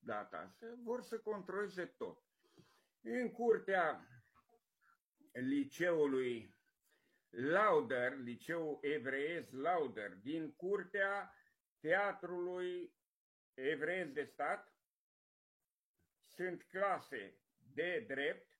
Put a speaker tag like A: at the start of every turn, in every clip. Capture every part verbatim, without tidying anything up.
A: data asta, vor să controleze tot. În curtea liceului Lauder, liceul evreiesc Lauder, din curtea Teatrului Evreiesc de Stat, sunt clase de drept,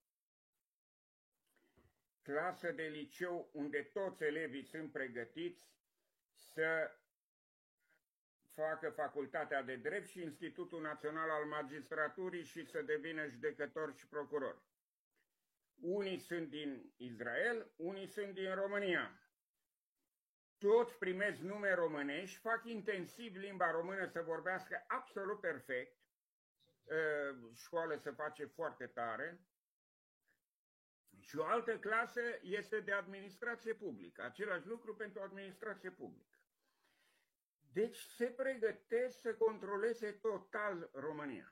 A: clasă de liceu unde toți elevii sunt pregătiți să facă facultatea de drept și Institutul Național al Magistraturii și să devină judecători și procurori. Unii sunt din Israel, unii sunt din România. Toți primesc nume românești, fac intensiv limba română să vorbească absolut perfect, școală se face foarte tare. Și o altă clasă este de administrație publică, același lucru pentru administrație publică. Deci se pregătesc să controleze total România.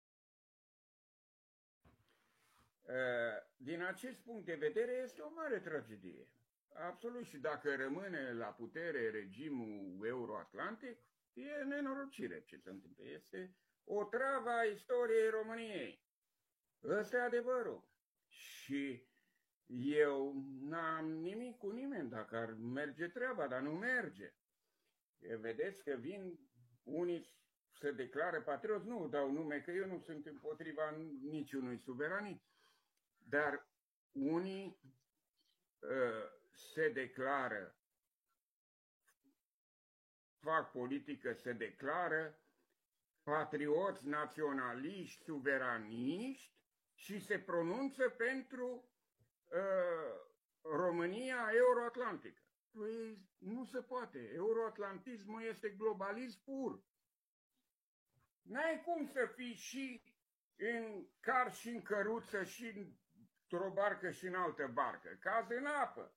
A: Din acest punct de vedere este o mare tragedie. Absolut, și dacă rămâne la putere regimul euroatlantic, e nenorocire ce se întâmplă. Este o travă a istoriei României. Ăsta e adevărul. Și eu n-am nimic cu nimeni dacă ar merge treaba, dar nu merge. Vedeți că vin unii să declară patrioți, nu dau nume, că eu nu sunt împotriva niciunui suveranist, dar unii uh, se declară, fac politică, se declară patrioți, naționaliști, suveraniști și se pronunță pentru uh, România euroatlantică. Păi nu se poate. Euroatlantismul este globalism pur. N-ai cum să fii și în car și în căruță și într-o barcă și în altă barcă. Caz în apă.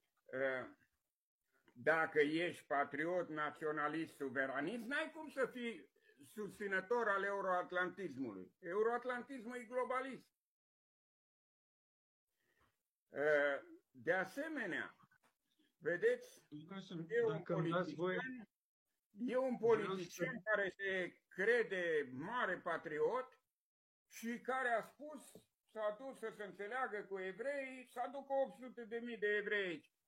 A: Dacă ești patriot, naționalist, suveranist, n-ai cum să fii susținător al euroatlantismului. Euroatlantismul e globalist. De asemenea, vedeți, e un politician, e un politician care se crede mare patriot și care a spus, s-a dus să se înțeleagă cu evreii, să aducă opt sute de mii de evrei aici.